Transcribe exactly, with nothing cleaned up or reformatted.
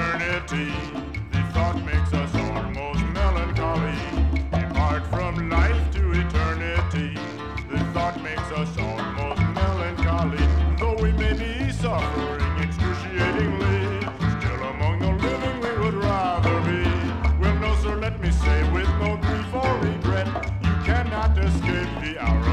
eternity. The thought makes us almost melancholy. Depart from life to eternity. The thought makes us